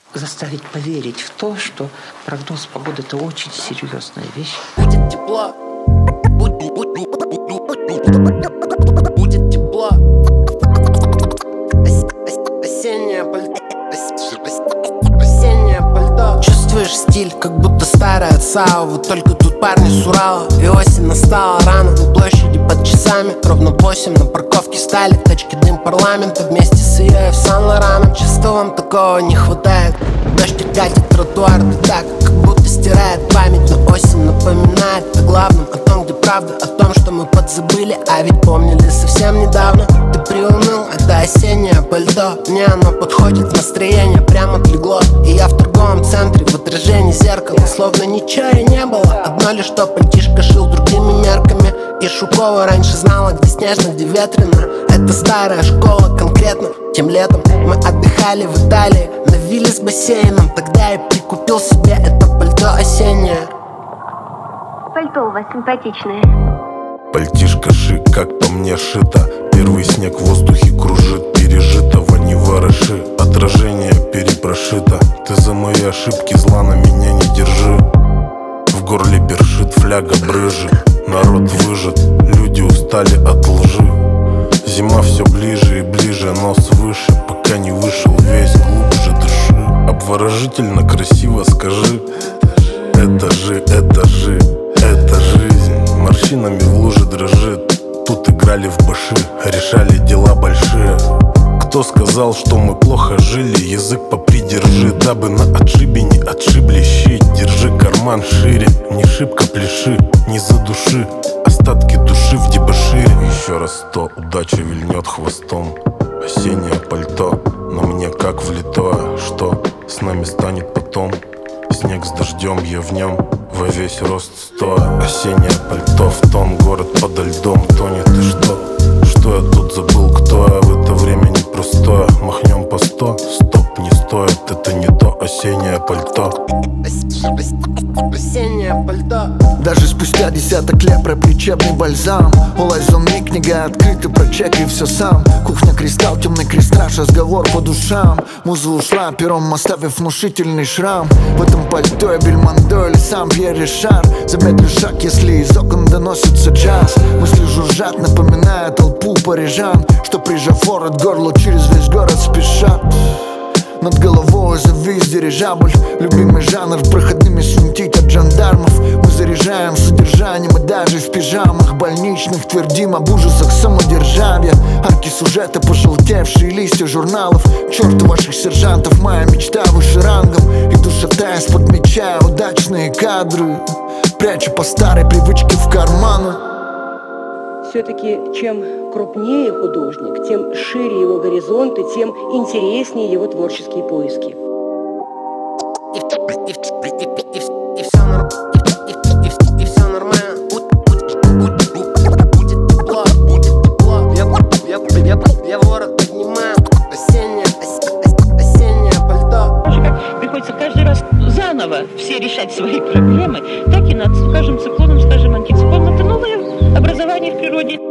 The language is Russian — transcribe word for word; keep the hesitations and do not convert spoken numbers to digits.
заставить поверить в то, что прогноз погоды – это очень серьезная вещь. Будет тепло. Будет, будет, будет тепло. Осеннее пальто. Осеннее пальто. Чувствуешь стиль, как будто старая ЦАО. Вот только тут парни с Урала. И осень настала рано. На площади под часами ровно восемь. На парковке стали тачки, дым парламента. Вместе с ее и в Сан-Лораном. Часто вам такого не хватает. Дождь катит тротуар, да так, как будто стирает память. Но осень напоминает о главном, о том, где правда, о том, что мы подзабыли, а ведь помнили совсем недавно. Ты приуныл, это осеннее пальто. Мне оно подходит, настроение прямо отлегло. И я в торговом центре, в отражении зеркала. Словно ничего и не было, одно лишь то пальтишко шил другими мерками. И Шукова раньше знала, где снежно, где ветрено. Это старая школа конкретно. Тем летом мы отдыхали в Италии на вилле с бассейном. Тогда я прикупил себе это пальто осеннее. Пальто у вас симпатичное. Пальтишко шик, как по мне шито. Первый снег в воздухе кружит. Пережитого не вороши. Отражение перепрошито. Ты за мои ошибки зла на меня не держи. В горле першит, фляга брыжет. Народ выжат, люди устали от лжи. Зима все ближе и ближе, нос выше. Пока не вышел весь, глубже дыши. Обворожительно красиво скажи. Это же, это же, это жизнь. Морщинами в луже дрожит. Тут играли в баши, решали дела большие. Кто сказал, что мы плохо жили? Язык попридержи, дабы на отшибе не отшибли щит. Держи карман шире, не шибко пляши, не задуши остатки души в дебошире. Еще раз сто, удача вильнет хвостом. Осеннее пальто, на мне как влитое. Что с нами станет потом? Снег с дождем, я в нем во весь рост стоя. Осеннее пальто в тон, город подо льдом тонет. И что? Что я тут забыл, кто я? В это время непростое. Махнем по сто, стоп, не стоит. Это не то осеннее пальто. Осеннее пальто. Даже спустя десяток лет про лечебный бальзам. Улазил мне книга открыта, прочекай все сам. Кухня, кристалл, темный крестраж, разговор по душам. Муза ушла, пером оставив внушительный шрам. В этом пальто я Бельмондо или сам Пьер Ришар. Замедлю шаг, если из окон доносится джаз. Мысли жужжат, напоминая толпу парижан, что прижав ворот к горлу через весь город спешат. Над головой завис дирижабль. Любимый жанр, проходными свинтить от жандармов. Мы заряжаем содержанием и даже в пижамах больничных твердим об ужасах самодержавия. Арки сюжета, пожелтевшие листья журналов. Черту ваших сержантов, моя мечта выше рангом. Иду шатаясь, подмечая удачные кадры. Прячу по старой привычке в карманы. Все-таки чем крупнее художник, тем шире его горизонты, тем интереснее его творческие поиски. И все нормально. Будет тепло, будет тепло. Я ворот поднимаю. Осеннее, осеннее пальто. Приходится каждый раз заново все решать свои проблемы, так и над, скажем, циклоном, скажем, антициклоном. Это новое образование в природе.